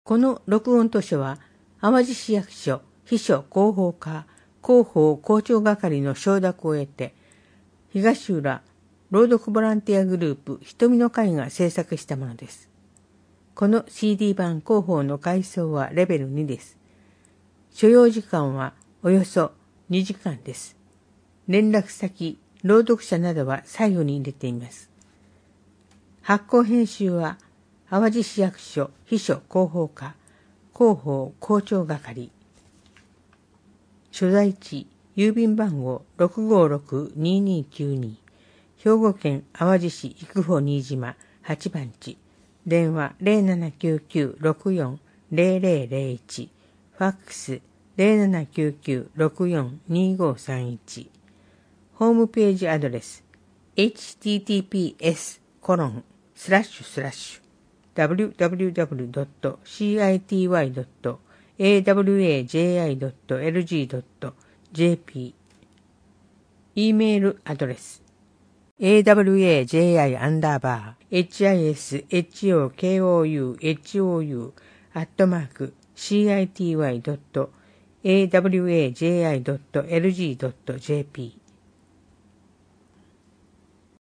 この録音図書は、淡路市役所秘書広報課広報校長係の承諾を得て、東浦朗読ボランティアグループ瞳の会が制作したものです。この CD 版広報の階層はレベル2です。所要時間はおよそ2時間です。連絡先、朗読者などは最後に入れています。発行編集は、淡路市役所秘書広報課広報校長係。所在地、郵便番号 656-2292、兵庫県淡路市育保新島8番地、電話 0799-640001、ファックス 0799-642531、ホームページアドレス https://www.city.awaji.lg.jp、 E メールアドレス awaji_hishokou@city.awaji.lg.jp